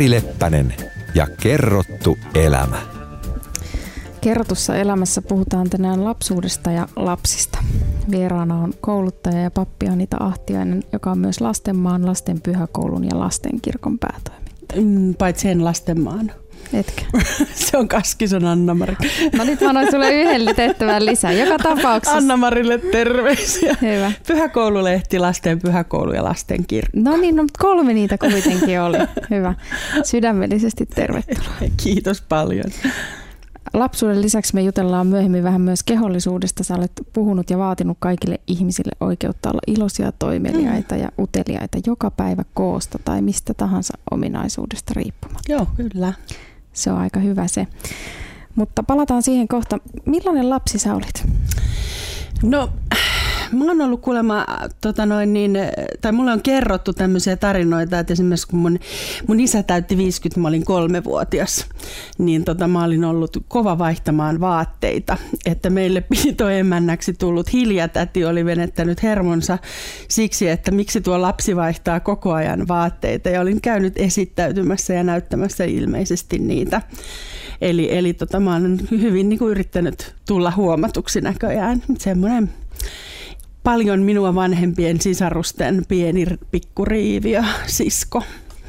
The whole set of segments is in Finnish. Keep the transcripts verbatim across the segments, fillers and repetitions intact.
Mari Leppänen ja kerrottu elämä. Kerrotussa elämässä puhutaan tänään lapsuudesta ja lapsista. Vieraana on kouluttaja ja pappi Anita Ahtiainen, joka on myös Lastenmaan, Lasten Pyhäkoulun ja Lastenkirkon päätoimittaja. Mm, paitsi en Lastenmaan. Etkä? Se on Kaskison Anna-Mari. No nyt mä annoin sulle yhden tehtävän lisää. Joka tapauksessa. Anna-Marille terveisiä. Hyvä. Pyhäkoululehti, Lasten Pyhäkoulu ja Lastenkirkko. No niin, no kolme niitä kuitenkin oli. Hyvä. Sydämellisesti tervetuloa. Kiitos paljon. Lapsuuden lisäksi me jutellaan myöhemmin vähän myös kehollisuudesta. Sä olet puhunut ja vaatinut kaikille ihmisille oikeutta olla iloisia, toimeliaita mm. ja uteliaita joka päivä koosta tai mistä tahansa ominaisuudesta riippumatta. Joo, kyllä. Se on aika hyvä se. Mutta palataan siihen kohta. Millainen lapsi sä olit? No, mä oon ollut kuulemma, tota noin niin, tai mulle on kerrottu tämmöisiä tarinoita, että esimerkiksi kun mun, mun isä täytti viisikymmentä, mä olin kolmevuotias, niin tota, mä olin ollut kova vaihtamaan vaatteita, että meille piitoemännäksi tullut Hilja-täti oli venettänyt hermonsa siksi, että miksi tuo lapsi vaihtaa koko ajan vaatteita, ja olin käynyt esittäytymässä ja näyttämässä ilmeisesti niitä. Eli, eli tota, mä olen hyvin niin kuin yrittänyt tulla huomatuksi näköjään. Semmoinen paljon minua vanhempien sisarusten pieni pikkuriiviö sisko.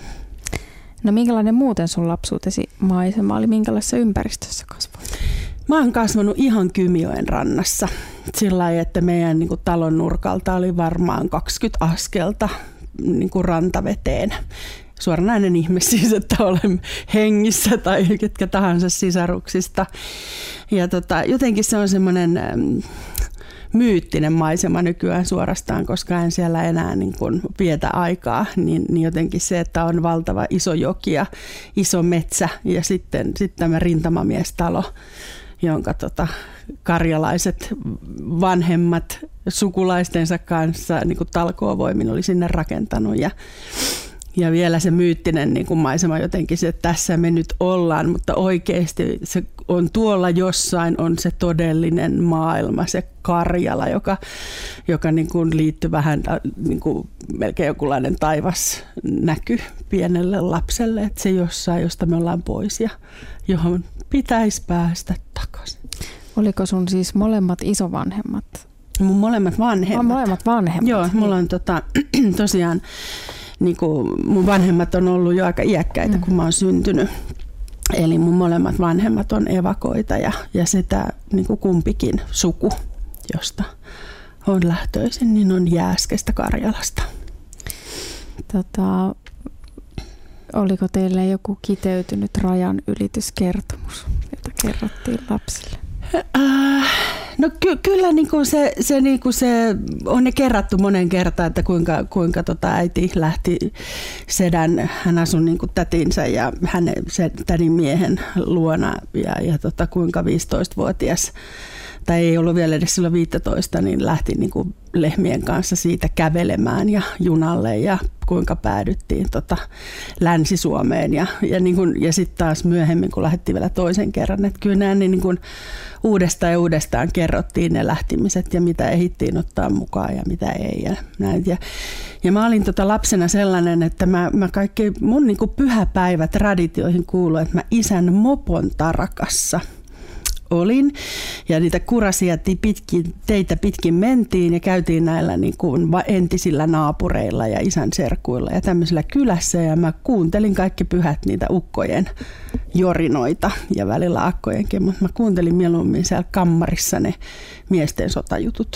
No minkälainen muuten sun lapsuutesi maisema oli? Minkälaisessa ympäristössä kasvoit? Mä oon kasvanut ihan Kymijoen rannassa. Sillä lailla, että meidän niin kuin talon nurkalta oli varmaan kaksikymmentä askelta niin kuin rantaveteen. Suoranainen ihme siis, että olen hengissä tai ketkä tahansa sisaruksista. Ja tota, jotenkin se on semmoinen myyttinen maisema nykyään suorastaan, koska en siellä enää niin kuin vietä aikaa, niin, niin jotenkin se, että on valtava iso joki ja iso metsä ja sitten, sitten tämä rintamamiestalo, jonka tota, karjalaiset vanhemmat sukulaistensa kanssa niin kuin talkoovoimin oli sinne rakentanut ja Ja vielä se myyttinen niin kuin maisema jotenkin se, että tässä me nyt ollaan, mutta oikeasti se on tuolla jossain on se todellinen maailma, se Karjala, joka, joka niin kuin liittyy vähän niin kuin melkein jokinlainen taivas näky pienelle lapselle, että se jossain, josta me ollaan pois ja johon pitäisi päästä takaisin. Oliko sun siis molemmat isovanhemmat? Mun molemmat vanhemmat. Mä molemmat vanhemmat. Joo, mulla on tota, tosiaan niin kuin mun vanhemmat on ollut jo aika iäkkäitä, kun mä oon syntynyt. Eli mun molemmat vanhemmat on evakoita ja, ja sitä niin kuin kumpikin suku, josta on lähtöisin, niin on Jääskestä Karjalasta. Tota, oliko teille joku kiteytynyt rajan ylityskertomus, jota kerrottiin lapsille? Äh, no ky- kyllä niin kuin se, se, niin kuin se on ne kerrattu monen kertaan, että kuinka, kuinka tota äiti lähti sedän, hän asui niin kuin tätinsä ja hänen se tädin miehen luona ja, ja tota, kuinka viisitoistavuotias tai ei ollut vielä edes silloin viisitoista, niin lähti niin kuin lehmien kanssa siitä kävelemään ja junalle ja kuinka päädyttiin tota Länsi-Suomeen ja, ja, niin kuin, ja sitten taas myöhemmin, kun lähdettiin vielä toisen kerran, että kyllä nämä niin kuin uudestaan ja uudestaan kerrottiin ne lähtimiset ja mitä ehdittiin ottaa mukaan ja mitä ei ja näin. Ja, ja mä olin tota lapsena sellainen, että mä, mä kaikki mun niin kuin pyhäpäivät traditioihin kuului, että mä isän mopon tarakassa olin ja niitä kurasia pitkin, teitä pitkin mentiin ja käytiin näillä niin kuin entisillä naapureilla ja isän serkuilla ja tämmöisillä kylässä ja mä kuuntelin kaikki pyhät niitä ukkojen jorinoita ja välillä akkojenkin, mutta mä kuuntelin mieluummin siellä kammarissa ne miesten sotajutut.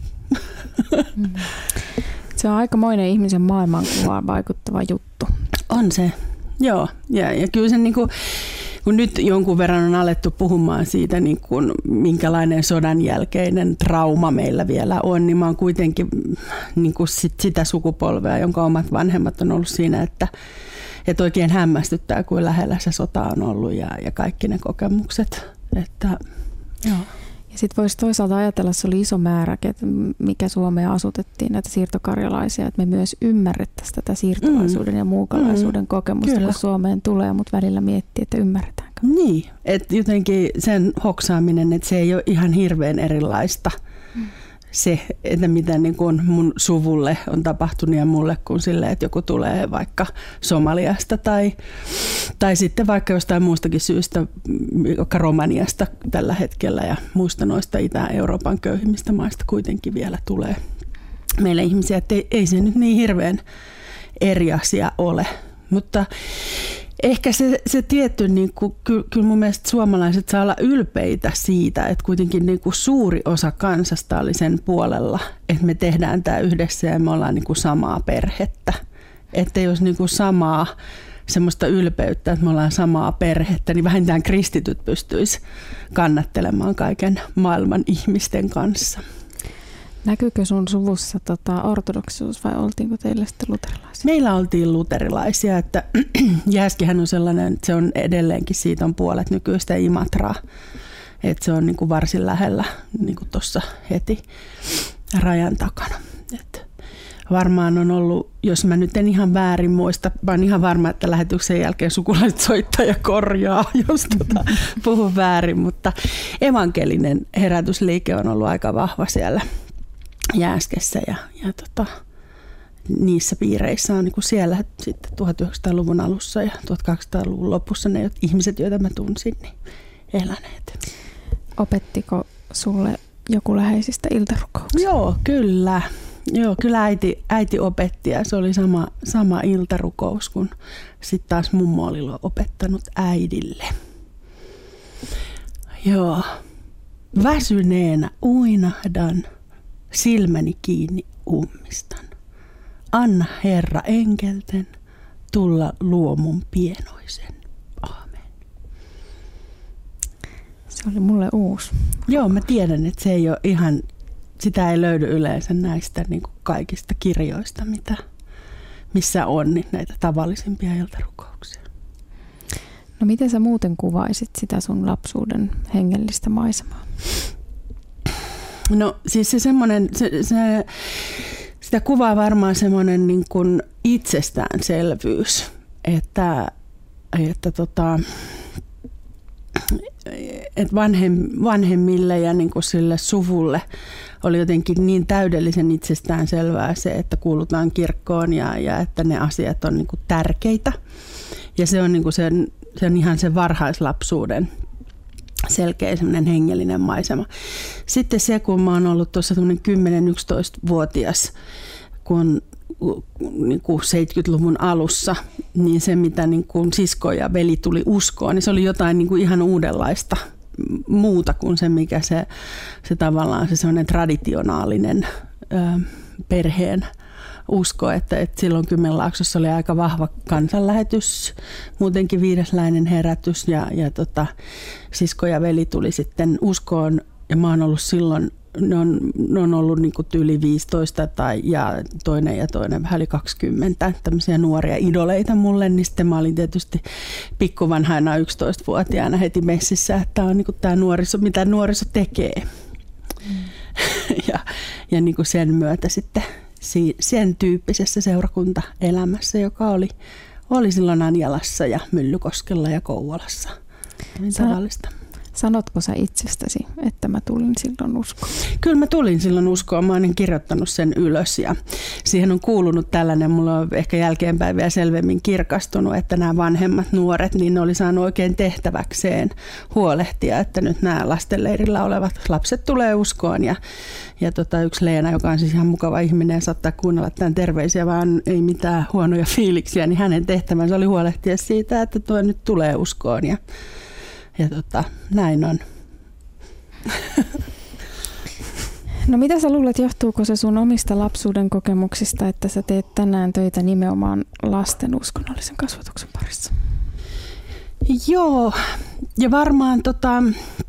Mm. Se on aikamoinen ihmisen maailmankuvaan vaikuttava juttu. On se, joo. Ja, ja kyllä se niinku kun nyt jonkun verran on alettu puhumaan siitä, niin kuin, minkälainen sodan jälkeinen trauma meillä vielä on, niin mä oon kuitenkin niin kuin sit sitä sukupolvea, jonka omat vanhemmat on ollut siinä, että, että oikein hämmästyttää, kuin lähellä se sota on ollut ja, ja kaikki ne kokemukset. Että, joo. Ja sitten voisi toisaalta ajatella, että se oli iso määrä, että mikä Suomea asutettiin, näitä siirtokarjalaisia, että me myös ymmärrettäisiin tätä siirtolaisuuden mm. ja muukalaisuuden mm. kokemusta, Kyllä. kun Suomeen tulee, mutta välillä miettii, että ymmärretäänkö. Niin, että jotenkin sen hoksaaminen, että se ei ole ihan hirveän erilaista. Mm. se, että mitä niin kuin mun suvulle on tapahtunut ja mulle, kun silleen, että joku tulee vaikka Somaliasta tai, tai sitten vaikka jostain muustakin syystä, vaikka Romaniasta tällä hetkellä ja muista noista Itä-Euroopan köyhimmistä maista kuitenkin vielä tulee meille ihmisiä, että ei, ei se nyt niin hirveän eri asia ole, mutta ehkä se, se tietty, niin kuin, kyllä, kyllä mun mielestä suomalaiset saa olla ylpeitä siitä, että kuitenkin niin kuin suuri osa kansasta oli sen puolella, että me tehdään tämä yhdessä ja me ollaan niin kuin samaa perhettä. Että jos niin kuin samaa semmoista ylpeyttä, että me ollaan samaa perhettä, niin vähintään kristityt pystyisi kannattelemaan kaiken maailman ihmisten kanssa. Näkyykö sun suvussa tota, ortodoksisuus vai oltiinko teille sitten luterilaisia? Meillä oltiin luterilaisia, että Jääskihän on sellainen, että se on edelleenkin, siitä on puolet nykyistä Imatraa, että se on niin kuin varsin lähellä niin kuin tuossa heti rajan takana. Et varmaan on ollut, jos mä nyt en ihan väärin muista, vaan ihan varma, että lähetyksen jälkeen sukulaiset soittaa ja korjaa, jos tota, puhun väärin, mutta evankelinen herätysliike on ollut aika vahva siellä Jääskessä ja, ja tota, niissä piireissä on niin kuin siellä sitten tuhatyhdeksänsataaluvun alussa ja tuhatkahdeksansataaluvun lopussa ne ihmiset, joita mä tunsin, niin eläneet. Opettiko sulle joku läheisistä iltarukouksista? Joo, kyllä. Joo, kyllä äiti, äiti opetti ja se oli sama, sama iltarukous kuin sitten taas mummo oli opettanut äidille. Joo. Väsyneenä uinahdan, silmäni kiinni ummistan. Anna Herra enkelten tulla luomun pienoisen. Aamen. Se oli mulle uusi. Joo, mä tiedän, että se ei ole ihan, sitä ei löydy yleensä näistä niin kuin kaikista kirjoista, mitä, missä on niin näitä tavallisimpia iltarukouksia. No miten sä muuten kuvaisit sitä sun lapsuuden hengellistä maisemaa? No siis se semmoinen, se, se, sitä kuvaa varmaan semmoinen niin kuin itsestäänselvyys, että, että, tota, että vanhem, vanhemmille ja niin kuin sille suvulle oli jotenkin niin täydellisen itsestäänselvää se, että kuulutaan kirkkoon ja, ja että ne asiat on niin kuin tärkeitä. Ja se on, niin kuin sen, se on ihan se varhaislapsuuden selkeä semmoinen hengellinen maisema. Sitten se, kun mä oon ollut tuossa kymmenen-yksitoista-vuotias, kun niin kuin seitsemänkymmentäluvun alussa, niin se, mitä niin kuin sisko ja veli tuli uskoon, niin se oli jotain niin kuin ihan uudenlaista muuta kuin se, mikä se, se tavallaan se semmoinen traditionaalinen ö, perheen usko, että, että silloin Kymenlaaksossa oli aika vahva kansanlähetys, muutenkin viidesläinen herätys ja, ja tota, sisko ja veli tuli sitten uskoon ja mä oon ollut silloin, ne on, ne on ollut niin kuin tyyli viisitoista tai, ja toinen ja toinen vähän yli kaksikymmentä, tämmöisiä nuoria idoleita mulle, niin sitten mä olin tietysti pikkuvanhaina yksitoistavuotiaana heti messissä, että tämä on niin kuin tämä nuoriso, mitä nuoriso tekee. Mm. ja ja niin kuin sen myötä sitten sen tyyppisessä seurakuntaelämässä, joka oli, oli silloin Anjalassa ja Myllykoskella ja Kouvolassa. Tavallista. Sanotko sä itsestäsi, että mä tulin silloin uskoon? Kyllä mä tulin silloin uskoon. Mä olen kirjoittanut sen ylös ja siihen on kuulunut tällainen, mulla on ehkä jälkeenpäin vielä selvemmin kirkastunut, että nämä vanhemmat nuoret, niin ne oli saanut oikein tehtäväkseen huolehtia, että nyt nämä lastenleirillä olevat lapset tulee uskoon ja, ja tota, yksi Leena, joka on siis ihan mukava ihminen ja saattaa kuunnella tämän terveisiä, vaan ei mitään huonoja fiiliksiä, niin hänen tehtävänsä oli huolehtia siitä, että tuo nyt tulee uskoon ja Ja tota, näin on. No mitä sä luulet, johtuuko se sun omista lapsuuden kokemuksista, että sä teet tänään töitä nimenomaan lasten uskonnollisen kasvatuksen parissa? Joo, ja varmaan tota,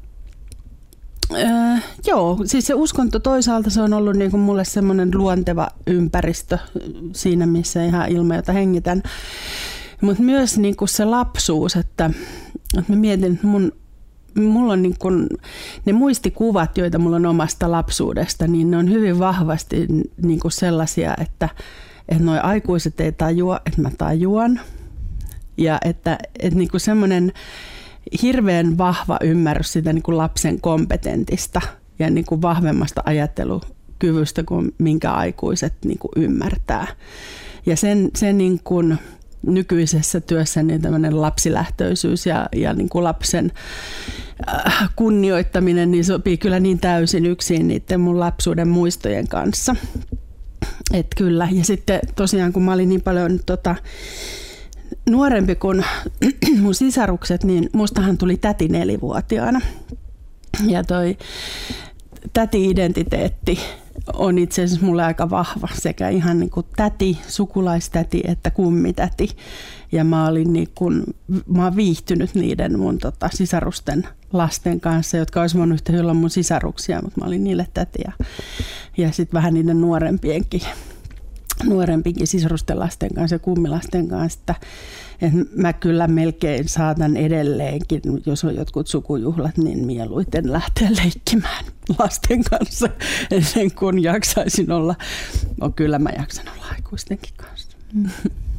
äh, joo, siis se uskonto toisaalta se on ollut niin kuin mulle semmoinen luonteva ympäristö siinä, missä ihan ilma, jota hengitän. Mutta myös niin kuin se lapsuus, että mä mietin, että mun, mulla on niin kuin, ne muistikuvat, joita mulla on omasta lapsuudesta, niin ne on hyvin vahvasti niin kuin sellaisia, että, että noi aikuiset ei tajua, että mä tajuan. Ja että, että niin kuin semmoinen hirveän vahva ymmärrys siitä niin kuin lapsen kompetentista ja niin kuin vahvemmasta ajattelukyvystä kyvystä kuin minkä aikuiset niin kuin ymmärtää. Ja sen, sen niin kuin nykyisessä työssä niin tämmöinen lapsilähtöisyys ja, ja niin kuin lapsen äh, kunnioittaminen niin sopii kyllä niin täysin yksin niiden mun lapsuuden muistojen kanssa. Et kyllä. Ja sitten tosiaan kun mä olin niin paljon tota, nuorempi kuin mun sisarukset, niin mustahan tuli täti nelivuotiaana. Ja toi täti-identiteetti on itse asiassa mulle aika vahva, sekä ihan niin kuin täti, sukulaistäti että kummitäti. Ja mä olin niin kuin, mä oon viihtynyt niiden mun tota, sisarusten lasten kanssa, jotka olisi voinut yhtä hyvin olla mun sisaruksia, mutta mä olin niille täti. Ja, ja sitten vähän niiden nuorempienkin, nuorempienkin sisarusten lasten kanssa ja kummilasten kanssa. Että, että mä kyllä melkein saatan edelleenkin, jos on jotkut sukujuhlat, niin mieluiten lähteä leikkimään lasten kanssa ennen kuin jaksaisin olla. No kyllä mä jaksan olla aikuistenkin kanssa. Mm.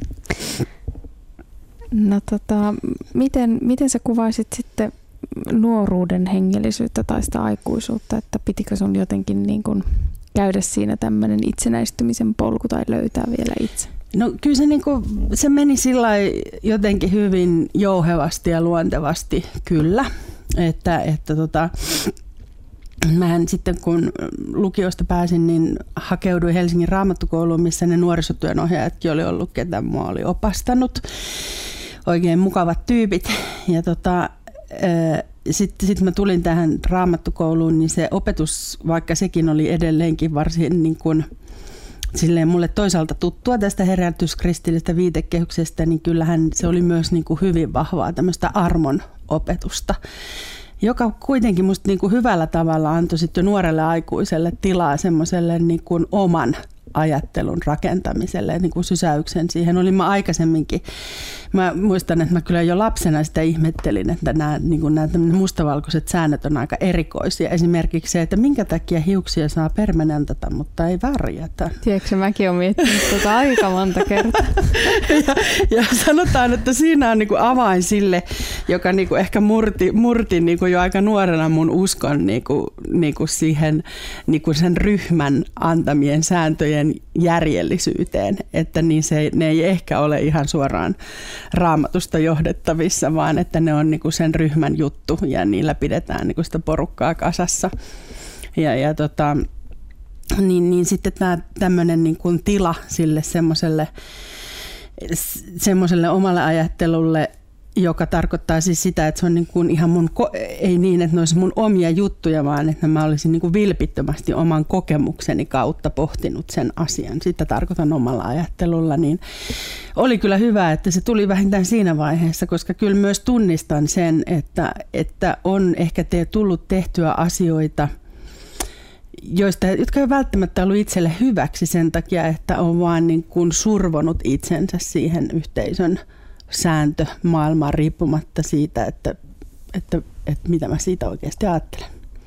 No tota, miten, miten sä kuvaisit sitten nuoruuden hengellisyyttä tai sitä aikuisuutta, että pitikö sun jotenkin niin kuin käydä siinä tämmöinen itsenäistymisen polku tai löytää vielä itse? No kyllä se, niin kuin, se meni sillä jotenkin hyvin jouhevasti ja luontevasti kyllä, että, että tota, mähän sitten kun lukiosta pääsin, niin hakeuduin Helsingin Raamattukouluun, missä ne nuorisotyön ohjaajatkin oli ollut, ketä mua oli opastanut. Oikein mukavat tyypit. Ja tota, sitten sit mä tulin tähän Raamattukouluun, niin se opetus, vaikka sekin oli edelleenkin varsin niin kuin, silleen mulle toisaalta tuttua tästä herätyskristillisestä viitekehyksestä, niin kyllähän se oli myös niin kuin hyvin vahvaa tämmöistä armon opetusta, joka kuitenkin musta niin kuin hyvällä tavalla antoi sitten jo nuorelle aikuiselle tilaa semmoiselle niin kuin oman ajattelun rakentamiselle, niin kuin sysäyksen siihen. Olin mä aikaisemminkin. Mä muistan, että mä kyllä jo lapsena sitä ihmettelin, että nämä, niin kuin nämä mustavalkoiset säännöt on aika erikoisia. Esimerkiksi se, että minkä takia hiuksia saa permanentata, mutta ei värjätä. Tiedätkö, mäkin olen miettinyt tuota aika monta kertaa. ja, ja sanotaan, että siinä on niin kuin avain sille, joka niin kuin ehkä murti, murti niin kuin jo aika nuorena mun uskon niin kuin, niin kuin siihen niin kuin sen ryhmän antamien sääntöjen järjellisyyteen, että niin se, ne ei ehkä ole ihan suoraan Raamatusta johdettavissa, vaan että ne on niinku sen ryhmän juttu ja niillä pidetään niinku sitä porukkaa kasassa. Ja, ja tota, niin, niin sitten tämä tämmöinen niinku tila sille semmoiselle semmoiselle omalle ajattelulle, joka tarkoittaa siis sitä, että se on niin kuin ihan mun, ei niin, että ne olisi mun omia juttuja, vaan että mä olisin niin kuin vilpittömästi oman kokemukseni kautta pohtinut sen asian. Sitä tarkoitan omalla ajattelulla. Niin oli kyllä hyvä, että se tuli vähintään siinä vaiheessa, koska kyllä myös tunnistan sen, että, että on ehkä te tullut tehtyä asioita, joista, jotka ei välttämättä ollut itselle hyväksi sen takia, että on vaan niin kuin survonut itsensä siihen yhteisön sääntö maailmaan riippumatta siitä, että, että, että mitä mä siitä oikeasti ajattelen.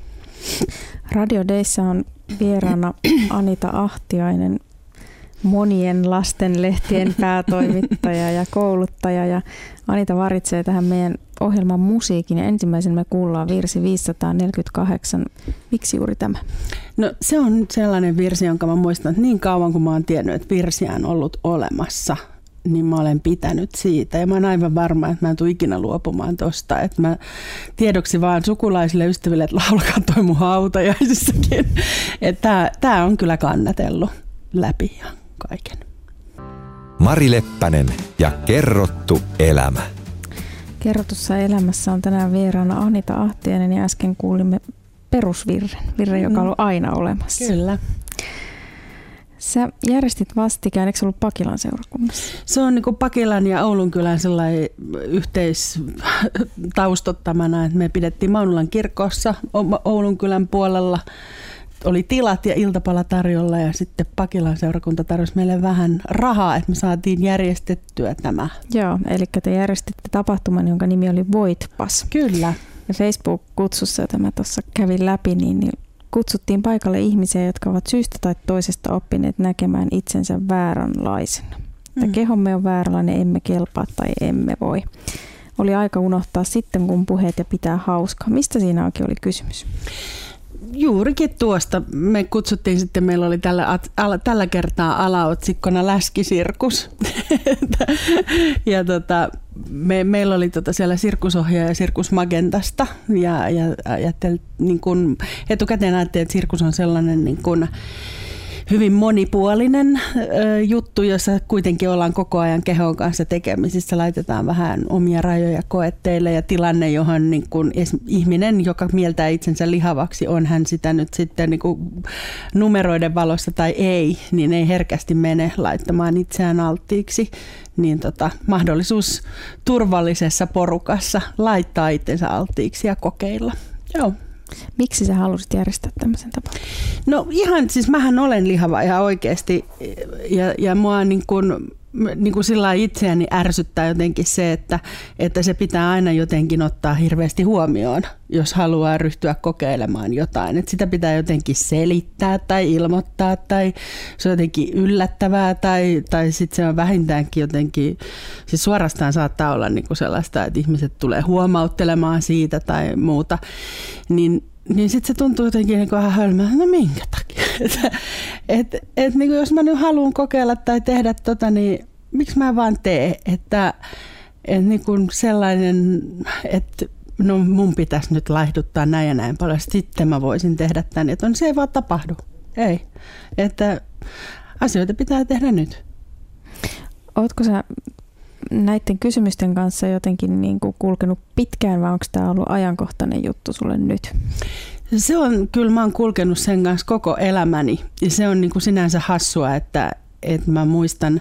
Radio Dayssa on vieraana Anita Ahtiainen, monien lastenlehtien päätoimittaja ja kouluttaja. Ja Anita varitsee tähän meidän ohjelman musiikin ja ensimmäisen me kuullaan virsi viisisataaneljäkymmentäkahdeksan. Miksi juuri tämä? No se on sellainen virsi, jonka mä muistan, että niin kauan kuin mä oon tiennyt, että virsiä on ollut olemassa, niin mä olen pitänyt siitä. Ja mä oon aivan varma, että mä en tule ikinä luopumaan tosta. Että mä tiedoksi vaan sukulaisille ystäville, että laulakaa toi mun hautajaisissakin. Että tää on kyllä kannatellut läpi ja kaiken. Mari Leppänen ja kerrottu elämä. Kerrotussa elämässä on tänään vieraana Anita Ahtiainen ja äsken kuulimme perusvirren. Virre, joka on ollut aina olemassa. Kyllä. Sä järjestit vastikään, eikö se ollut Pakilan seurakunnassa? Se on niin kuin Pakilan ja Oulunkylän sellainen yhteistaustottamana, että me pidettiin Maunulan kirkossa Oulunkylän puolella. Oli tilat ja iltapala tarjolla ja sitten Pakilan seurakunta tarjosi meille vähän rahaa, että me saatiin järjestettyä tämä. Joo, eli te järjestitte tapahtuman, jonka nimi oli Voitpas. Kyllä. Ja Facebook-kutsussa, jota mä tuossa kävin läpi, niin, niin kutsuttiin paikalle ihmisiä, jotka ovat syystä tai toisesta oppineet näkemään itsensä vääränlaisena. Mm. Kehomme on vääränlainen, emme kelpaa tai emme voi. Oli aika unohtaa sitten, kun puheet ja pitää hauskaa. Mistä siinä oikein oli kysymys? juurikin tuosta. Me kutsuttiin sitten, meillä oli tällä, tällä kertaa alaotsikkona Läskisirkus. ja tota, me, meillä oli tota siellä sirkusohjaaja Sirkus Magentasta. Ja, ja ajattel, niin kun, etukäteen ajattelin, että sirkus on sellainen niin kun, hyvin monipuolinen ö, juttu, jossa kuitenkin ollaan koko ajan kehon kanssa tekemisissä. Laitetaan vähän omia rajoja koetteille ja tilanne, johon niin kun ihminen, joka mieltää itsensä lihavaksi, on hän sitä nyt sitten niin kun numeroiden valossa tai ei, niin ei herkästi mene laittamaan itseään alttiiksi. Niin tota, mahdollisuus turvallisessa porukassa laittaa itsensä alttiiksi ja kokeilla. Joo. Miksi sä halusit järjestää tämmöisen tapahtuman? No ihan, siis mähän olen lihava ihan oikeasti ja, ja mua niin kuin, niin kuin sillä itseäni ärsyttää jotenkin se, että, että se pitää aina jotenkin ottaa hirveästi huomioon, jos haluaa ryhtyä kokeilemaan jotain. Että sitä pitää jotenkin selittää tai ilmoittaa tai se on jotenkin yllättävää tai, tai sitten se on vähintäänkin jotenkin, siis suorastaan saattaa olla niin kuin sellaista, että ihmiset tulee huomauttelemaan siitä tai muuta, niin Niin sitten se tuntuu jotenkin niin vähän hölmää, no minkä takia? että et, et, niin jos mä nyt haluan kokeilla tai tehdä tota, niin miksi mä vaan tee? Että et, niin kuin sellainen, että no mun pitäisi nyt laihduttaa näin ja näin paljon, sitten mä voisin tehdä tämän. Että on, se ei vaan tapahdu. Ei. Että asioita pitää tehdä nyt. Ootko sä näiden kysymysten kanssa jotenkin niin kuin kulkenut pitkään vai onko tämä ollut ajankohtainen juttu sulle nyt? Se on, kyllä mä oon kulkenut sen kanssa koko elämäni ja se on niin kuin sinänsä hassua, että, että mä muistan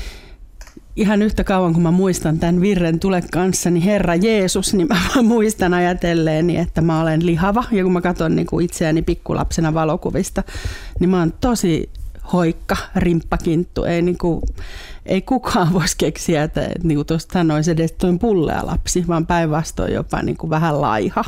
ihan yhtä kauan kun mä muistan tämän virren tule kanssa, niin Herra Jeesus, niin mä muistan ajatelleeni, että mä olen lihava ja kun mä katson niin kuin itseäni pikkulapsena valokuvista, niin mä oon tosi hoikka, rimppakinttu, ei niin kuin Ei kukaan voisi keksiä, että, että niin kuin tuosta sanoisi edes tuon pullea lapsi, vaan päinvastoin jopa niin kuin vähän laiha.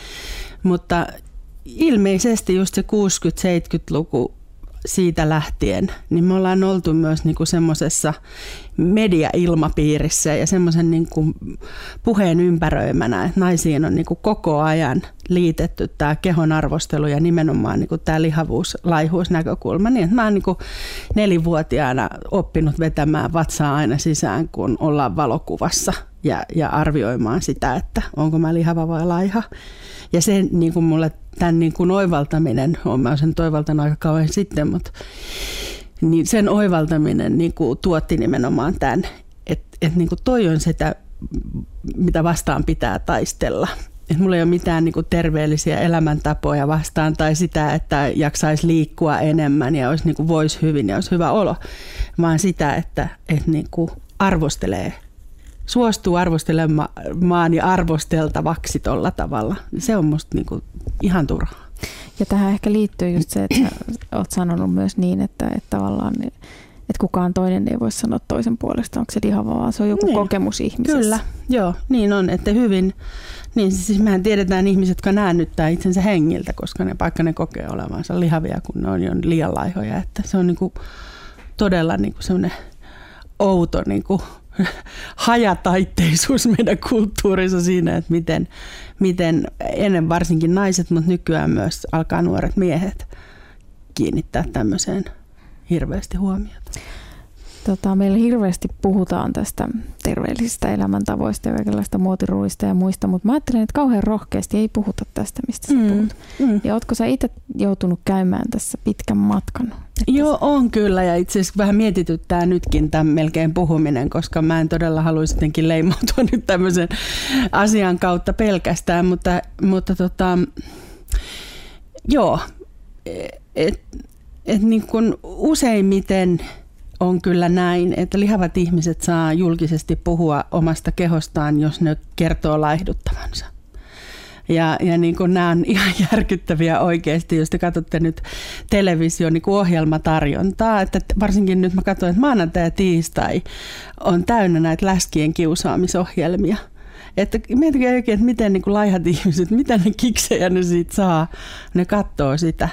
Mutta ilmeisesti just se kuusikymmentä-seitsemänkymmentäluku siitä lähtien, niin me ollaan oltu myös niin kuin semmoisessa mediailmapiirissä ja semmoisen niin kuin puheen ympäröimänä, että naisiin on niin kuin koko ajan liitetty tämä kehon arvostelu ja nimenomaan niin kuin tämä lihavuus, laihuus näkökulma. Niin, että mä oon niin kuin nelivuotiaana oppinut vetämään vatsaa aina sisään, kun ollaan valokuvassa ja, ja arvioimaan sitä, että onko mä lihava vai laiha. Ja se niin kuin mulle tämän niin kuin oivaltaminen, olen mä sen toivaltanut aika kauan sitten, mutta niin sen oivaltaminen niin kuin tuotti nimenomaan tämän, että, että niin kuin toi on sitä, mitä vastaan pitää taistella. Että mulla ei ole mitään niin kuin terveellisiä elämäntapoja vastaan tai sitä, että jaksaisi liikkua enemmän ja olisi, niin kuin voisi hyvin ja olisi hyvä olo, vaan sitä, että, että niin kuin arvostelee, suostuu arvostelemaan ja arvosteltavaksi tuolla tavalla. Se on musta niin kuin ihan turhaa. Ja tähän ehkä liittyy just se, että olet sanonut myös niin, että, että tavallaan että kukaan toinen ei voi sanoa toisen puolesta, onko se lihava, vaan se on joku niin. kokemus ihmisessä. Kyllä, joo, niin on, että hyvin, niin siis mehän tiedetään ihmiset, jotka näännyttää itsensä hengiltä, koska ne vaikka ne kokee olevansa lihavia, kun ne on jo liian laihoja, että se on niinku todella niinku semmoinen outo niinku hajataitteisuus meidän kulttuurissa siinä, että miten, miten ennen varsinkin naiset, mutta nykyään myös alkaa nuoret miehet kiinnittää tämmöiseen hirveästi huomiota. Tota, meillä hirveästi puhutaan tästä terveellisistä elämäntavoista ja kaikenlaista muotiruuista ja muista, mutta mä ajattelen, että kauhean rohkeasti ei puhuta tästä, mistä sä mm, puhut. Mm. Ja ootko sä itse joutunut käymään tässä pitkän matkan? Joo, on kyllä ja itse asiassa vähän mietityttää nytkin tämän melkein puhuminen, koska mä en todella haluaisi jotenkin leimautua nyt tämmöisen asian kautta pelkästään, mutta, mutta tota, joo, että et niin kuin useimmiten on kyllä näin, että lihavat ihmiset saa julkisesti puhua omasta kehostaan, jos ne kertoo laihduttavansa. Ja, ja niin kuin nämä on ihan järkyttäviä oikeasti, jos te katsotte nyt television niin kuin ohjelmatarjontaa, että varsinkin nyt mä katsoin, että maanantai ja tiistai on täynnä näitä läskien kiusaamisohjelmia. Että miettikää oikein, että miten niin kuin laihat ihmiset, mitä ne kiksejä ne siitä saa, ne katsoo sitä.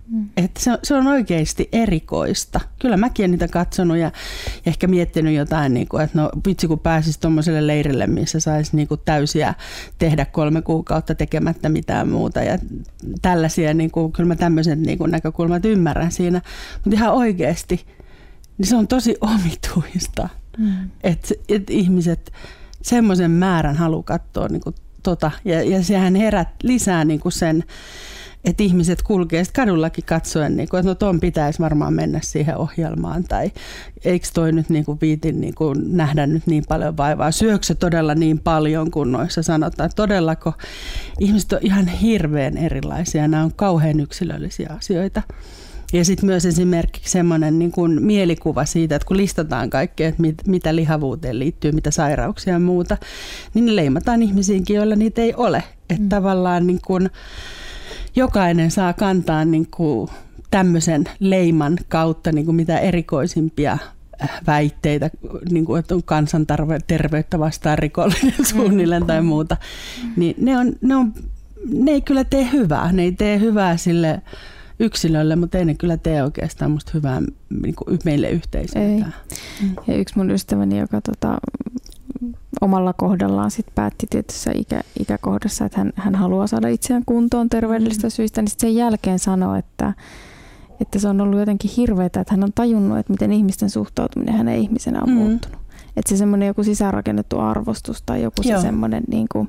Mm. Että se, se on oikeasti erikoista. Kyllä mäkin olen niitä katsonut ja, ja ehkä miettinyt jotain, niin kuin, että no vitsi kun pääsisi tuommoiselle leirille, missä saisi niin kuin täysiä tehdä kolme kuukautta tekemättä mitään muuta. Ja tällaisia, niin kuin, kyllä mä tämmöiset niin kuin näkökulmat ymmärrän siinä. Mutta ihan oikeasti, niin se on tosi omituista, mm. että et ihmiset semmoisen määrän haluaa katsoa niin kuin tota. Ja, ja sehän herät lisää niin kuin sen, että ihmiset kulkee kadullakin katsoen, niin kuin, että no ton pitäisi varmaan mennä siihen ohjelmaan, tai eikö toi nyt niin kuin viitin niin kuin nähdä nyt niin paljon vaivaa, syökö se todella niin paljon kuin noissa sanotaan, todellako ihmiset on ihan hirveän erilaisia, nämä on kauhean yksilöllisiä asioita. Ja sitten myös esimerkiksi semmoinen niin kuin mielikuva siitä, että kun listataan kaikkea, että mit, mitä lihavuuteen liittyy, mitä sairauksia ja muuta, niin ne leimataan ihmisiinkin, joilla niitä ei ole. Että mm. tavallaan niin kuin jokainen saa kantaa niin kuin tämmöisen leiman kautta niin kuin mitä erikoisimpia väitteitä, niin kuin, että on kansanterveyttä vastaan rikollinen suunnilleen tai muuta. Niin ne, on, ne, on, ne ei kyllä tee hyvää. Ne ei tee hyvää sille yksilölle, mutta ei ne kyllä tee oikeastaan musta hyvää niin kuin meille yhteisölle. Ja yksi mun ystäväni, joka tota, omalla kohdallaan sit päätti tietyssä ikä, ikäkohdassa, että hän, hän haluaa saada itseään kuntoon terveydellisistä syistä, niin sit sen jälkeen sanoi, että, että se on ollut jotenkin hirveätä, että hän on tajunnut, että miten ihmisten suhtautuminen hänen ihmisenä on mm. muuttunut. Että se semmoinen joku sisäänrakennettu arvostus tai joku se semmoinen niin kuin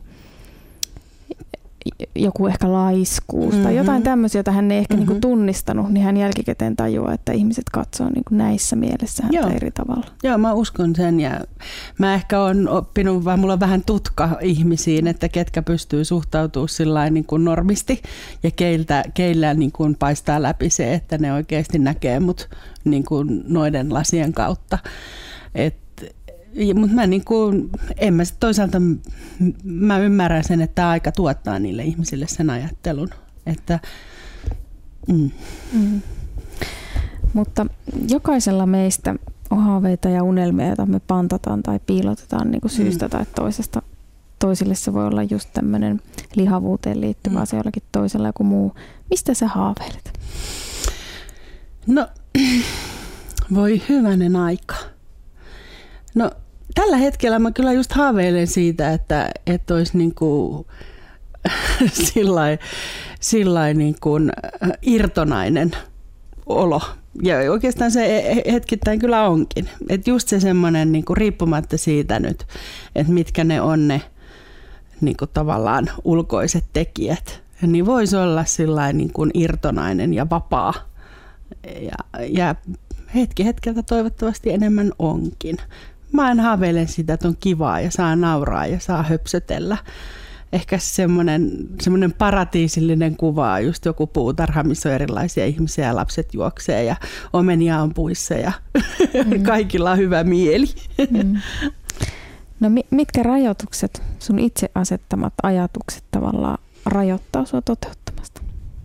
joku ehkä laiskuus mm-hmm. tai jotain tämmöisiä, jota hän ei ehkä mm-hmm. niinku tunnistanut, niin hän jälkikäteen tajuaa, että ihmiset katsoo niinku näissä mielessä häntä Joo. eri tavalla. Joo, mä uskon sen ja mä ehkä olen oppinut, vaan mulla on vähän tutka ihmisiin, että ketkä pystyy suhtautumaan sillain niin kuin normisti ja keiltä, keillä niin kuin paistaa läpi se, että ne oikeasti näkee mut niin kuin noiden lasien kautta. Et mutta mä niin kuin, en mä sit toisaalta, mä ymmärrän sen, että tämä aika tuottaa niille ihmisille sen ajattelun. Että, mm. Mm. Mutta jokaisella meistä on haaveita ja unelmia, joita me pantataan tai piilotetaan niin kuin syystä mm. tai toisesta. Toisille se voi olla just tämmöinen lihavuuteen liittyvä asia, mm. jollakin toisella joku muu. Mistä sä haaveilet? No, voi hyvänen aika. No, tällä hetkellä mä kyllä just haaveilen siitä, että, että olisi niin kuin sillain, sillain niin kuin irtonainen olo. Ja oikeastaan se hetkittäin kyllä onkin. Että just se semmoinen niin kuin riippumatta siitä nyt, että mitkä ne on ne niin kuin tavallaan ulkoiset tekijät, niin voisi olla sillain niin kuin irtonainen ja vapaa. Ja, ja hetki hetkeltä toivottavasti enemmän onkin. Mä en haaveilen sitä, että on kivaa ja saa nauraa ja saa höpsötellä. Ehkä semmoinen, semmoinen paratiisillinen kuva, just joku puutarha, missä on erilaisia ihmisiä ja lapset juoksee ja omenia on puissa ja mm. kaikilla on hyvä mieli. Mm. No mitkä rajoitukset, sun itse asettamat ajatukset tavallaan rajoittaa sua toteuttamasta?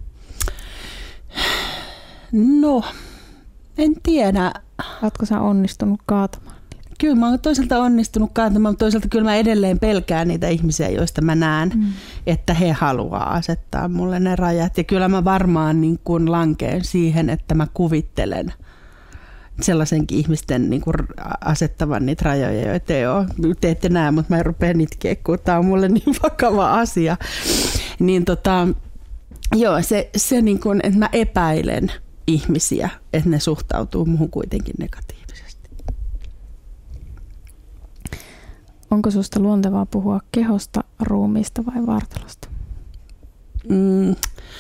No, en tiedä. Ootko sä onnistunut kaatamaan? Kyllä mä oon toisaalta onnistunut kaatamaan, mutta toisaalta kyllä mä edelleen pelkään niitä ihmisiä, joista mä näen, mm. että he haluaa asettaa mulle ne rajat. Ja kyllä mä varmaan niin kuin lankeen siihen, että mä kuvittelen sellaisenkin ihmisten niin kuin asettavan niitä rajoja, joita ei ole. Te ette näe, mutta mä rupean itkeä, kun tää on mulle niin vakava asia. Niin tota, joo, se, se niin kuin, että mä epäilen ihmisiä, että ne suhtautuu muuhun kuitenkin negatiivisesti. Onko susta luontevaa puhua kehosta, ruumiista vai vartalosta? Mm.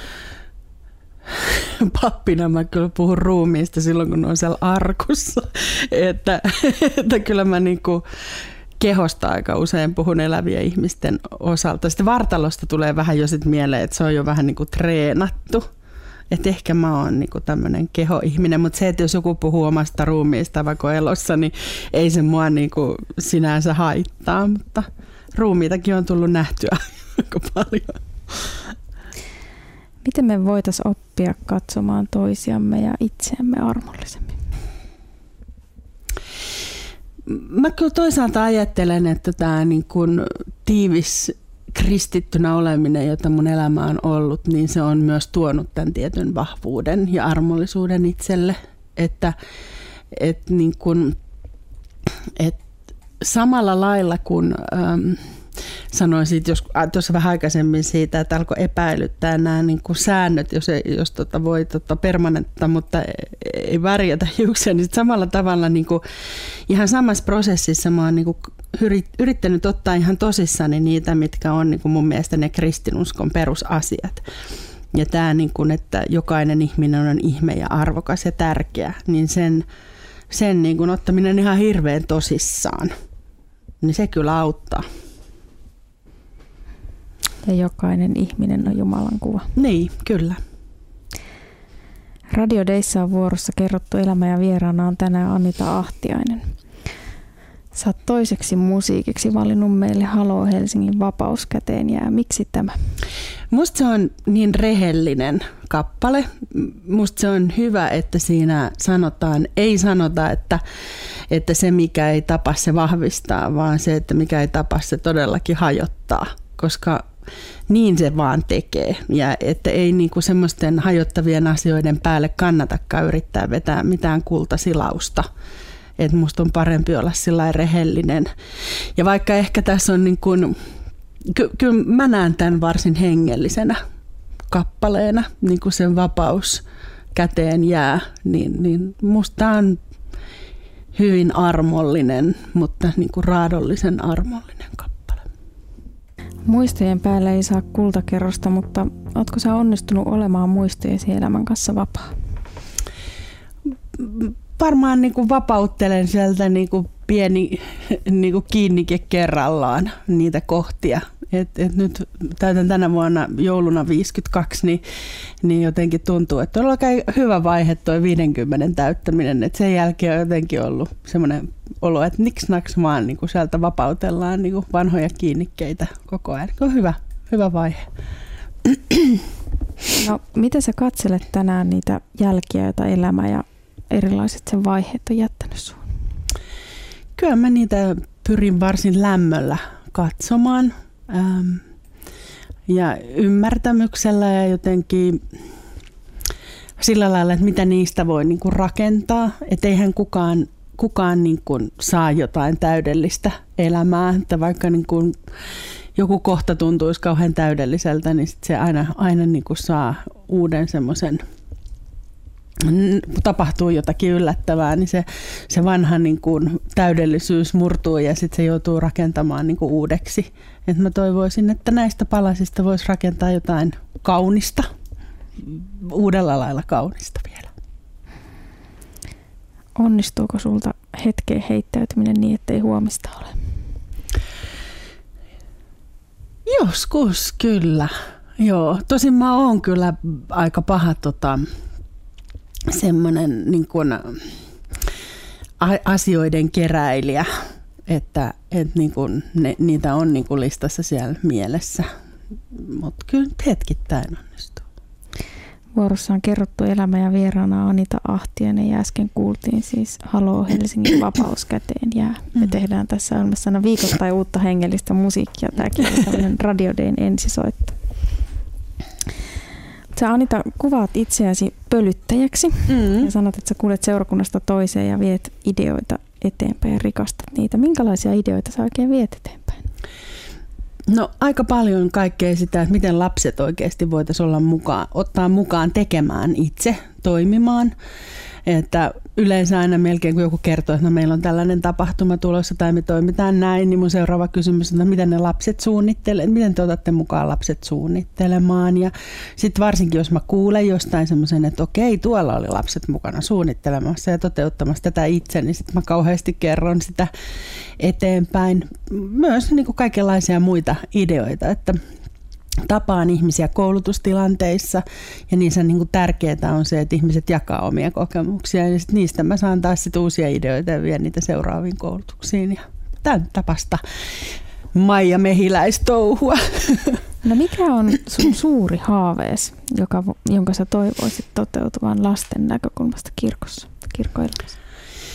Pappina mä kyllä puhun ruumiista silloin, kun on siellä arkussa. Että, että kyllä mä niinku kehosta aika usein puhun eläviä ihmisten osalta. Sitten vartalosta tulee vähän jo sit mieleen, että se on jo vähän niinku treenattu. Että ehkä mä oon niinku tämmöinen kehoihminen, mutta se, että jos joku puhuu omasta ruumiista vaikka elossa, niin ei se mua niinku sinänsä haittaa, mutta ruumiitakin on tullut nähtyä aika paljon. Miten me voitaisiin oppia katsomaan toisiamme ja itseämme armollisemmin? Mä kyllä toisaalta ajattelen, että tämä niin kuin tiivis kristittynä oleminen, jota mun elämä on ollut, niin se on myös tuonut tämän tietyn vahvuuden ja armollisuuden itselle. Että, et niin kun, et samalla lailla kun ähm, sanoin siitä, jos, tuossa vähän aikaisemmin siitä, että alkoi epäilyttää nämä niin kuin säännöt, jos, ei, jos tota voi tota permanenttaa, mutta ei värjätä hiuksia, niin samalla tavalla niin kuin, ihan samassa prosessissa mä oon niin kuin yrittänyt ottaa ihan tosissani niitä, mitkä on niin kuin mun mielestä ne kristinuskon perusasiat. Ja tämä, niin kuin, että jokainen ihminen on ihme ja arvokas ja tärkeä, niin sen, sen niin kuin ottaminen ihan hirveän tosissaan, niin se kyllä auttaa. Ja jokainen ihminen on Jumalan kuva. Niin, kyllä. Radio Dayssa on vuorossa Kerrottu elämä ja vieraana on tänään Anita Ahtiainen. Sä oot toiseksi musiikiksi valinnut meille Haloo Helsingin Vapaus käteen jää. Miksi tämä? Musta se on niin rehellinen kappale. Musta se on hyvä, että siinä sanotaan, ei sanota, että, että se mikä ei tapa se vahvistaa, vaan se, että mikä ei tapa se todellakin hajottaa. Koska niin se vaan tekee. Ja että ei niinku semmoisten hajottavien asioiden päälle kannatakaan yrittää vetää mitään kultasilausta. Että musta on parempi olla sillai rehellinen. Ja vaikka ehkä tässä on niin kuin, ky- kyllä mä näen tämän varsin hengellisenä kappaleena, niin kuin sen vapaus käteen jää, niin, niin musta on hyvin armollinen, mutta niin kuin raadollisen armollinen kappale. Muistojen päällä ei saa kultakerrosta, mutta ootko sä onnistunut olemaan muistojesi elämän kanssa vapaa? Varmaan niin kuin vapauttelen sieltä niin kuin pieni niin kuin kiinnike kerrallaan niitä kohtia. Et, et nyt täytän tänä vuonna jouluna viisikymmentäkaksi, niin, niin jotenkin tuntuu, että on ollut hyvä vaihe tuo viidenkymmenen täyttäminen. Et sen jälkeen on jotenkin ollut semmoinen olo, että niks naks vaan niin kuin sieltä vapautellaan niin kuin vanhoja kiinnikkeitä koko ajan. On hyvä, hyvä vaihe. No, miten sä katselet tänään niitä jälkiä, joita elämä ja erilaiset sen vaiheet on jättänyt sinuun? Kyllä mä niitä pyrin varsin lämmöllä katsomaan ähm, ja ymmärtämyksellä ja jotenkin sillä lailla, että mitä niistä voi niinku rakentaa. Että eihän kukaan, kukaan niinku saa jotain täydellistä elämää, että vaikka niinku joku kohta tuntuisi kauhean täydelliseltä, niin sit se aina, aina niinku saa uuden semmoisen, tapahtuu jotakin yllättävää, niin se, se vanha niin kuin täydellisyys murtuu ja sitten se joutuu rakentamaan niin kuin uudeksi. Et mä toivoisin, että näistä palasista voisi rakentaa jotain kaunista, uudella lailla kaunista vielä. Onnistuuko sulta hetkeen heittäytyminen niin, ettei huomista ole? Joskus kyllä. Joo, tosin mä oon kyllä aika paha tota, semmoinen niin kuin asioiden keräilijä, että, että niin kuin ne, niitä on niin kuin listassa siellä mielessä, mutta kyllä hetkittäin onnistuu. Vuorossa on Kerrottu elämä ja vieraana Anita Ahtiainen ja äsken kuultiin siis Haloo Helsingin Vapaus käteen jää. Me tehdään tässä ohjelmassa aina viikoittain uutta hengellistä musiikkia. Tämäkin on tämmöinen Radio Dayn ensisoitto. Sä Anita kuvaat itseäsi pölyttäjäksi mm. ja sanot, että sä kuljet seurakunnasta toiseen ja viet ideoita eteenpäin ja rikastat niitä. Minkälaisia ideoita sä oikein viet eteenpäin? No aika paljon kaikkea sitä, että miten lapset oikeasti voitaisiin olla mukaan, ottaa mukaan tekemään itse, toimimaan. Että yleensä aina melkein kun joku kertoo, että no, meillä on tällainen tapahtuma tulossa tai me toimitaan näin, niin mun seuraava kysymys on, että miten ne lapset suunnittelevat, miten te otatte mukaan lapset suunnittelemaan. Ja sitten varsinkin, jos mä kuulen jostain semmoisen, että okei, tuolla oli lapset mukana suunnittelemassa ja toteuttamassa tätä itse, niin sitten mä kauheasti kerron sitä eteenpäin. Myös niin kuin kaikenlaisia muita ideoita, että tapaan ihmisiä koulutustilanteissa ja niissä niin kuin tärkeää on se, että ihmiset jakaa omia kokemuksia ja sit niistä mä saan taas sit uusia ideoita ja vien niitä seuraaviin koulutuksiin ja tämän tapasta Maija Mehiläistouhua. No mikä on sun suuri haaveesi, joka, jonka sä toivoisit toteutuvan lasten näkökulmasta kirkossa, kirkkoelämässä?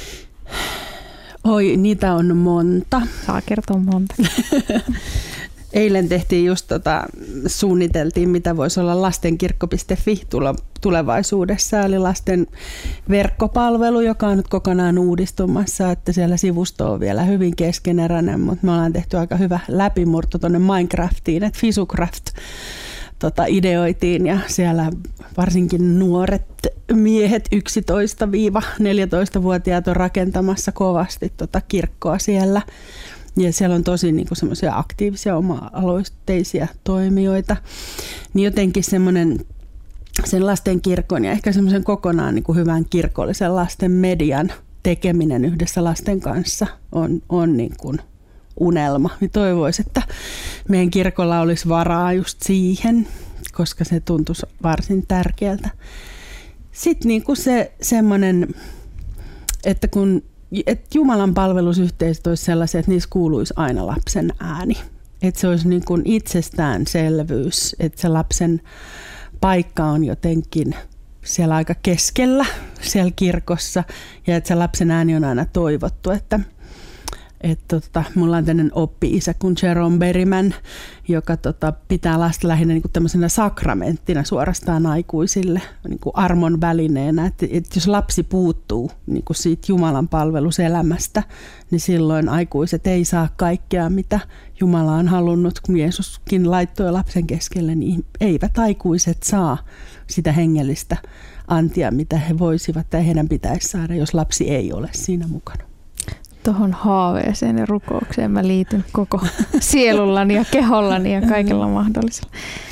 Oi, niitä on monta. Saa kertoa monta. eilen tehtiin just tota, suunniteltiin, mitä voisi olla lastenkirkko piste fi tulevaisuudessa, eli lasten verkkopalvelu, joka on nyt kokonaan uudistumassa, että siellä sivusto on vielä hyvin keskeneräinen, mutta me ollaan tehty aika hyvä läpimurto tuonne Minecraftiin, että Fisucraft tota, ideoitiin ja siellä varsinkin nuoret miehet yksitoista neljätoista-vuotiaat on rakentamassa kovasti tota kirkkoa siellä. Ja siellä on tosi niin kuin semmoisia aktiivisia oma-aloitteisia toimijoita. Niin jotenkin semmoinen sen lastenkirkon ja ehkä semmoisen kokonaan niin kuin hyvän kirkollisen lasten median tekeminen yhdessä lasten kanssa on, on niin kuin unelma. Niin toivoisin, että meidän kirkolla olisi varaa just siihen, koska se tuntuisi varsin tärkeältä. Sitten niin kuin se semmoinen, että kun että Jumalan palvelusyhteisöt olisi sellaisia, että niissä kuuluisi aina lapsen ääni. Että se olisi niin kuin itsestäänselvyys, että se lapsen paikka on jotenkin siellä aika keskellä siellä kirkossa ja että se lapsen ääni on aina toivottu. Että, että tota, mulla on tämmöinen oppi-isä kuin Jerome Berryman, joka tota, pitää lasta lähinnä niin kuin tämmöisenä sakramenttina suorastaan aikuisille niin kuin armon välineenä. Että, että jos lapsi puuttuu niin kuin siitä Jumalan palveluselämästä, niin silloin aikuiset ei saa kaikkea, mitä Jumala on halunnut. Kun Jeesuskin laittoi lapsen keskelle, niin eivät aikuiset saa sitä hengellistä antia, mitä he voisivat tai heidän pitäisi saada, jos lapsi ei ole siinä mukana. Tuohon haaveeseen ja rukoukseen mä liityn koko sielullani ja kehollani ja kaikella mahdollisella.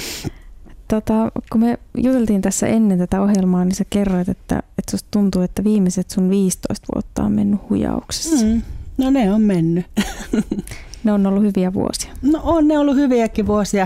Tota, kun me juteltiin tässä ennen tätä ohjelmaa, niin sä kerroit, että, että susta tuntuu, että viimeiset sun viisitoista vuotta on mennyt huijauksessa. Mm, no ne on mennyt. Ne on ollut hyviä vuosia. No on ne ollut hyviäkin vuosia.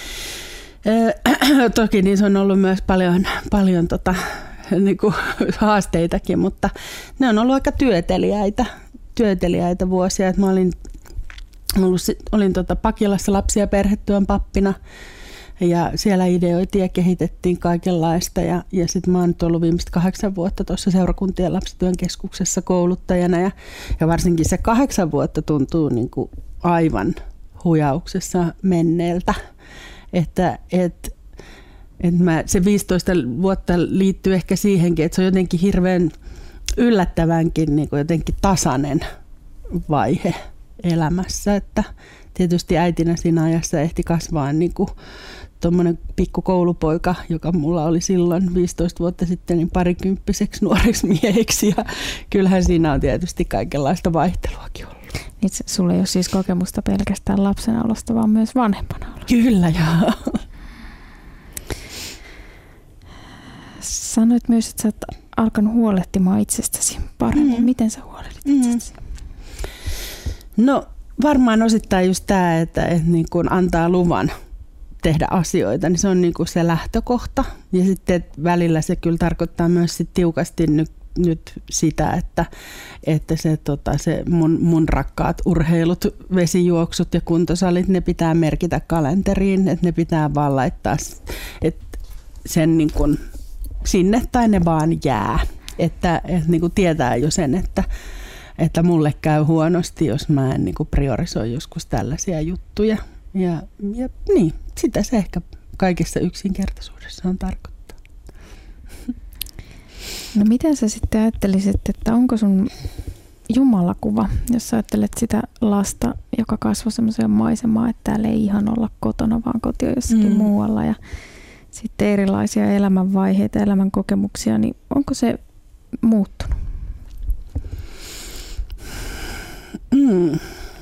Äh, toki niissä on ollut myös paljon, paljon tota, niin kuin haasteitakin, mutta ne on ollut aika työteliäitä. työteliäitä vuosia. Mä olin, ollut, olin tota Pakilassa lapsi- ja perhetyön pappina ja siellä ideoitiin ja kehitettiin kaikenlaista. Ja, ja sitten mä oon nyt ollut viimeiset kahdeksan vuotta tuossa seurakuntien lapsityön keskuksessa kouluttajana ja, ja varsinkin se kahdeksan vuotta tuntuu niin kuin aivan huijauksessa menneeltä. Että et, et mä, se viisitoista vuotta liittyy ehkä siihenkin, että se on jotenkin hirveän yllättävänkin niin kuin jotenkin tasainen vaihe elämässä, että tietysti äitinä siinä ajassa ehti kasvaa niin kuin tuommoinen pikku koulupoika, joka mulla oli silloin viisitoista vuotta sitten niin parikymppiseksi nuoreksi mieheksi ja kyllähän siinä on tietysti kaikenlaista vaihteluakin ollut. Niin sulla ei ole siis kokemusta pelkästään lapsen olosta, vaan myös vanhempana olosta. Kyllä, joo. Sanoit myös, että sä oot alkanut huolehtimaan itsestäsi paremmin. Mm. Miten sä huolehdit mm. itsestäsi? No varmaan osittain just tämä, että, että niin kun antaa luvan tehdä asioita, niin se on niin kuin se lähtökohta. Ja sitten välillä se kyllä tarkoittaa myös sit tiukasti nyt, nyt sitä, että, että se, tota, se mun, mun rakkaat urheilut, vesijuoksut ja kuntosalit, ne pitää merkitä kalenteriin, että ne pitää vaan laittaa että sen niin kuin sinne tai ne vaan jää. Että, että niin kuin tietää jo sen, että, että mulle käy huonosti, jos mä en niin kuin priorisoi joskus tällaisia juttuja. Ja, ja niin, sitä se ehkä kaikessa yksinkertaisuudessaan tarkoittaa. No miten sä sitten ajattelisit, että onko sun jumalakuva, jos sä ajattelet sitä lasta, joka kasvoi semmoiseen maisemaan, että täällä ei ihan olla kotona, vaan koti on jossakin mm. muualla ja sitten erilaisia elämänvaiheita, elämän kokemuksia, niin onko se muuttunut? Mm.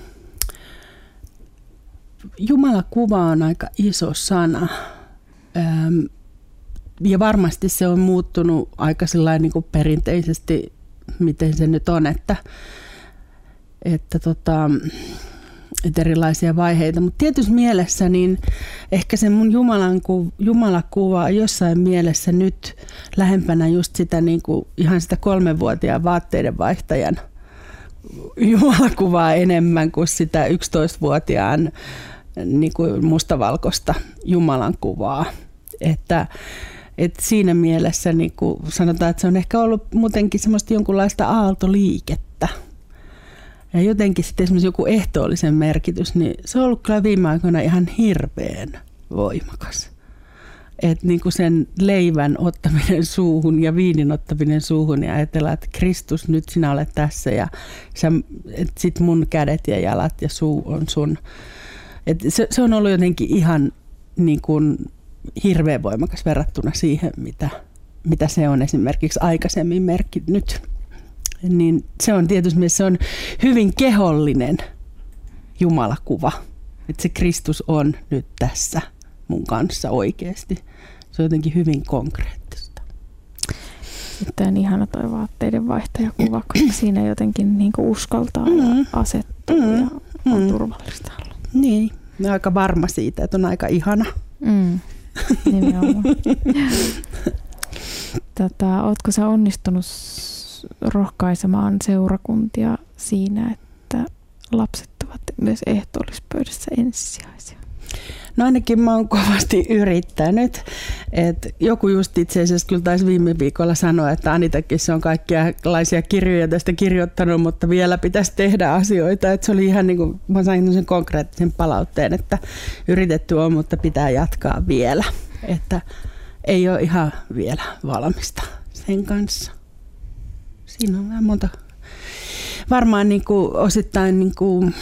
Jumalakuva on aika iso sana. Öm, ja varmasti se on muuttunut aika sillain niin kuin perinteisesti, miten se nyt on, että, että, tota, että erilaisia vaiheita. Mutta tietyssä mielessä niin ehkä se mun Jumalan ku, Jumalakuva on jossain mielessä nyt lähempänä just sitä niin kuin, ihan sitä kolmenvuotiaan vaatteiden vaihtajan Jumalakuvaa enemmän kuin sitä yksitoistavuotiaan niin kuin mustavalkoista Jumalan kuvaa. Että, että siinä mielessä niin kuin sanotaan, että se on ehkä ollut muutenkin semmoista jonkunlaista aaltoliikettä. Ja jotenkin sitten esimerkiksi joku ehtoollisen merkitys, niin se on ollut kyllä viime aikoina ihan hirveän voimakas. Että niin kuin sen leivän ottaminen suuhun ja viinin ottaminen suuhun ja ajatellaan, että Kristus, nyt sinä olet tässä ja sitten mun kädet ja jalat ja suu on sun. Et se, se on ollut jotenkin ihan niin kuin hirveän voimakas verrattuna siihen, mitä, mitä se on esimerkiksi aikaisemmin merkinnyt. Niin se on tietysti se on hyvin kehollinen jumalakuva, että se Kristus on nyt tässä mun kanssa oikeasti. Se on jotenkin hyvin konkreettista. Sitten on ihana toi vaatteiden vaihtajakuva, koska siinä jotenkin niin kuin uskaltaa mm. ja asettuu mm. ja on mm. turvallista olla. Niin, mä oon aika varma siitä, että on aika ihana. Mm. Nimenomaan. tota, ootko sä onnistunut rohkaisemaan seurakuntia siinä, että lapset ovat myös ehtoollispöydässä ensisijaisia? No ainakin mä oon kovasti yrittänyt. Et joku just itse asiassa kyllä taisi viime viikolla sanoa, että Anitakin se on kaikkialaisia kirjoja tästä kirjoittanut, mutta vielä pitäisi tehdä asioita. Et se oli ihan niin kuin, mä sain sen konkreettisen palautteen, että yritetty on, mutta pitää jatkaa vielä. Että ei ole ihan vielä valmista sen kanssa. Siinä on vähän monta. Varmaan niin kuin osittain niin kuin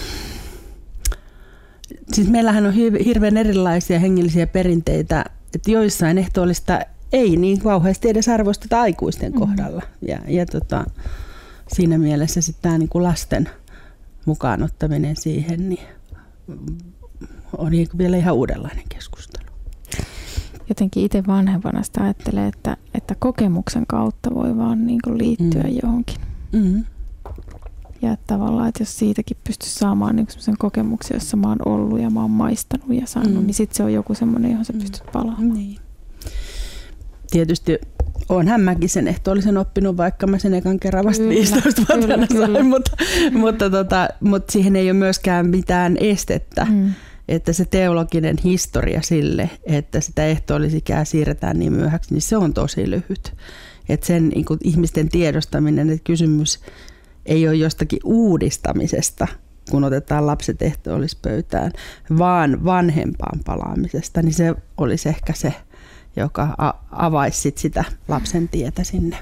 siis meillähän on hirveän erilaisia hengellisiä perinteitä, että joissain ehtoollista ei niin kauheasti edes arvosteta aikuisten kohdalla. Mm-hmm. Ja, ja tota, siinä mielessä sitten tämä niinku lasten mukaan ottaminen siihen niin on niinku vielä ihan uudenlainen keskustelu. Jotenkin itse vanhempana sitä ajattelee, että, että kokemuksen kautta voi vaan niinku liittyä mm. johonkin. Mm-hmm. Ja että tavallaan, että jos siitäkin pystyisi saamaan niin sellaisen kokemuksen, jossa mä oon ollut ja mä oon maistanut ja saanut, mm. niin sitten se on joku semmoinen, johon sä pystyt palaamaan. Niin. Tietysti oonhan mäkin sen ehtoollisen oppinut, vaikka mä sen ekan kerran vasta viisitoista-vuotiaana sain, mutta, mutta, tota, mutta siihen ei ole myöskään mitään estettä. Mm. Että se teologinen historia sille, että sitä ehtoollisikää siirretään niin myöhäksi, niin se on tosi lyhyt. Että sen niin kuin ihmisten tiedostaminen, että kysymys ei ole jostakin uudistamisesta, kun otetaan lapset ehtoollispöytään, vaan vanhempaan palaamisesta, niin se olisi ehkä se, joka avaisi sit sitä lapsen tietä sinne.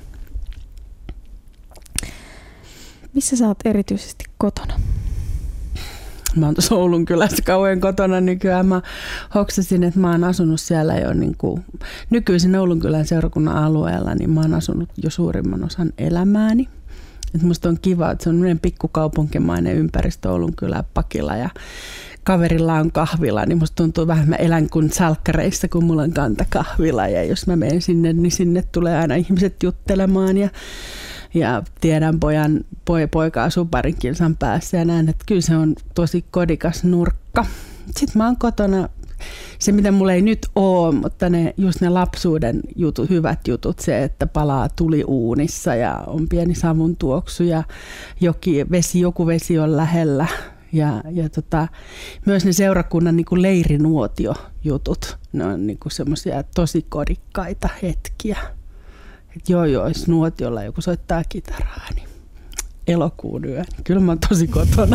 Missä sä oot erityisesti kotona? Mä oon tuossa Oulun kylässä kauan kotona nykyään. Mä hoksasin, että mä oon asunut siellä jo niin kuin nykyisin Oulun kylän seurakunnan alueella, niin mä oon asunut jo suurimman osan elämääni. Et musta on kiva, että se on sellainen pikkukaupunkimainen ympäristö Oulun kylän Pakila ja kaverilla on kahvila, niin musta tuntuu vähän, että mä elän kuin salkkareissa, kun mulla on kantakahvila ja jos mä menen sinne, niin sinne tulee aina ihmiset juttelemaan ja, ja tiedän pojan, poi, poika asuu parin kilsan päässä ja näen, että kyllä se on tosi kodikas nurkka. Sitten mä oon kotona. Se, mitä mulla ei nyt ole, mutta ne, just ne lapsuuden jutut, hyvät jutut, se, että palaa tuli uunissa ja on pieni savun tuoksu ja joki, vesi, joku vesi on lähellä. Ja, ja tota, myös ne seurakunnan niin kuin leirinuotio-jutut, ne on niin kuin semmoisia tosi kodikkaita hetkiä. Et joo, joo, jos nuotiolla joku soittaa kitaraa, niin elokuun yö, niin kyllä mä oon tosi kotona.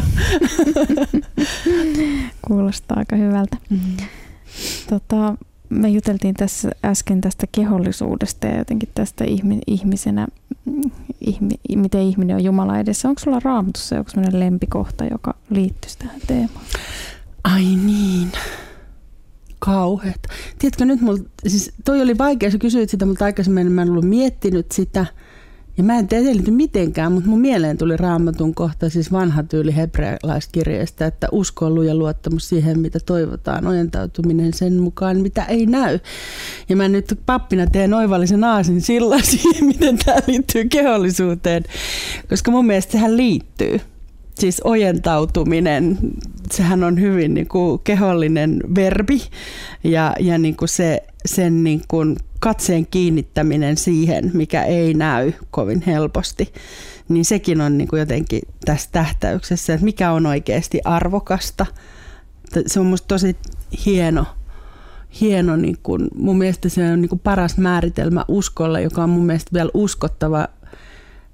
Kuulostaa aika hyvältä. Mm-hmm. Tota, me juteltiin tässä äsken tästä kehollisuudesta ja jotenkin tästä ihmisenä, ihmi, miten ihminen on Jumala edessä. Onko sulla Raamatussa joku sellainen lempikohta, joka liittyisi tähän teemaan? Ai niin. Kauheat. Tiedätkö nyt, mulla, siis toi oli vaikea, sä kysyit sitä, mutta aikaisemmin mä en ollut miettinyt sitä. Ja mä en tiedä mitenkään, mutta mun mieleen tuli Raamatun kohta, siis vanha tyyli hebrealaiskirjeestä, että usko on luja luottamus siihen, mitä toivotaan, ojentautuminen sen mukaan, mitä ei näy. Ja mä nyt pappina teen oivallisen aasin sillä siihen, miten tämä liittyy kehollisuuteen, koska mun mielestä sehän liittyy. Siis ojentautuminen, sehän on hyvin niin kuin kehollinen verbi ja, ja niin kuin se, sen niin kuin katseen kiinnittäminen siihen, mikä ei näy kovin helposti, niin sekin on niin kuin jotenkin tässä tähtäyksessä, että mikä on oikeasti arvokasta. Se on musta tosi hieno, hieno niin kuin, mun mielestä se on niin kuin paras määritelmä uskolla, joka on mun mielestä vielä uskottava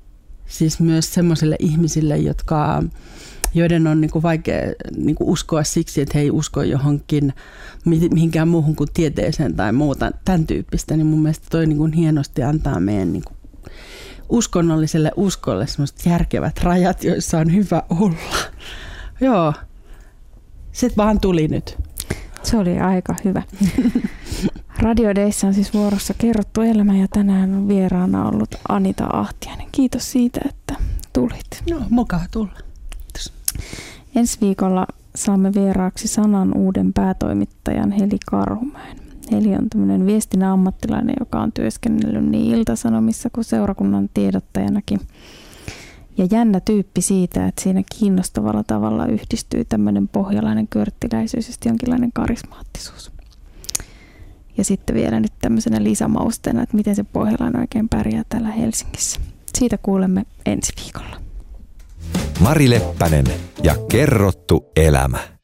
siis myös semmoisille ihmisille, jotka, joiden on niin kuin vaikea niin kuin uskoa siksi, että he ei usko johonkin mihinkään muuhun kuin tieteeseen tai muuta tämän tyyppistä, niin mun mielestä toi niin kuin hienosti antaa meidän niin kuin uskonnolliselle uskolle semmoiset järkevät rajat, joissa on hyvä olla. Joo, se vaan tuli nyt. Se oli aika hyvä. Radio Dayssa on siis vuorossa Kerrottu elämä ja tänään on vieraana ollut Anita Ahtiainen. Kiitos siitä, että tulit. No, mukava tulla. Kiitos. Ensi viikolla saamme vieraaksi Sanan uuden päätoimittajan Heli Karhumäen. Heli on tämmöinen viestinnän ammattilainen, joka on työskennellyt niin Ilta-Sanomissa kuin seurakunnan tiedottajanakin. Ja jännä tyyppi siitä, että siinä kiinnostavalla tavalla yhdistyy tämmöinen pohjalainen körttiläisyys ja jonkinlainen karismaattisuus. Ja sitten vielä nyt tämmöisenä lisämausteena, että miten se pohjalainen oikein pärjää täällä Helsingissä. Siitä kuulemme ensi viikolla. Mari Leppänen ja Kerrottu elämä.